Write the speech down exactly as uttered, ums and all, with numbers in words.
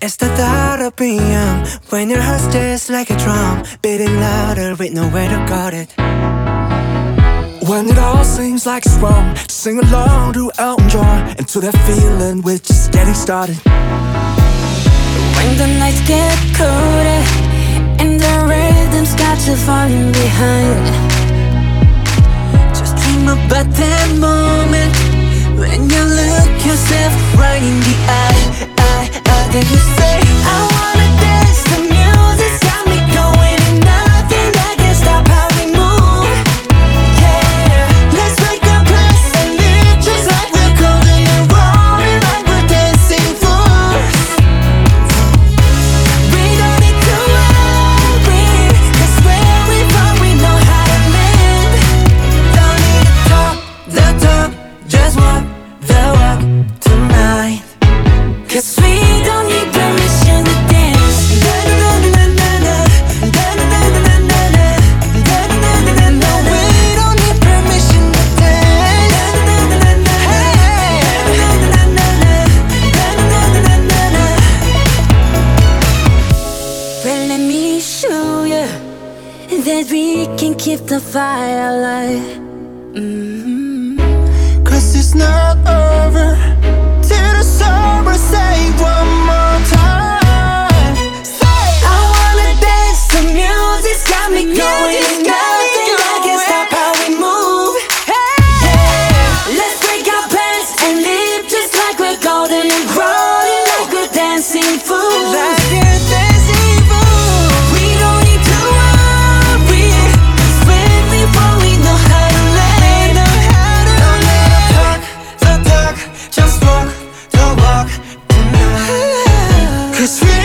It's the thought of being young when your heart's just like a drum, beating louder with nowhere to guard it. When it all seems like it's wrong, sing along to Elton John and to that feeling we're just getting started. When the nights get colder and the rhythm's got you falling behind, just dream about that moment when you look yourself right in the eye, eye, eye. Then you say, I wanna dance, the music's got me going, and nothing that can stop how we move. Yeah, let's make our plans and live just like we're golden and rolling like we're dancing fools. We don't need to worry, 'cause where we from we know how to live. Don't need to talk the talk, just walk the walk tonight. 'Cause we don't need permission to dance. Na na na na na na na na na na na na. We don't need permission to dance. Na na na na na na na na na na. well, let me show you that we can keep the fire alive. Mm-hmm. 'Cause it's not over till the summer. Say one more time. Say, I wanna dance. The music's got me going. Nothing that can stop how we move. Yeah, let's break our plans and live just like we're golden and rolling like we're dancing fools. Like we're dancing fools. We don't need to worry, 'cause when we fall we know how to let. Know how to Don't let it talk the talk, just walk the walk tonight. 'Cause we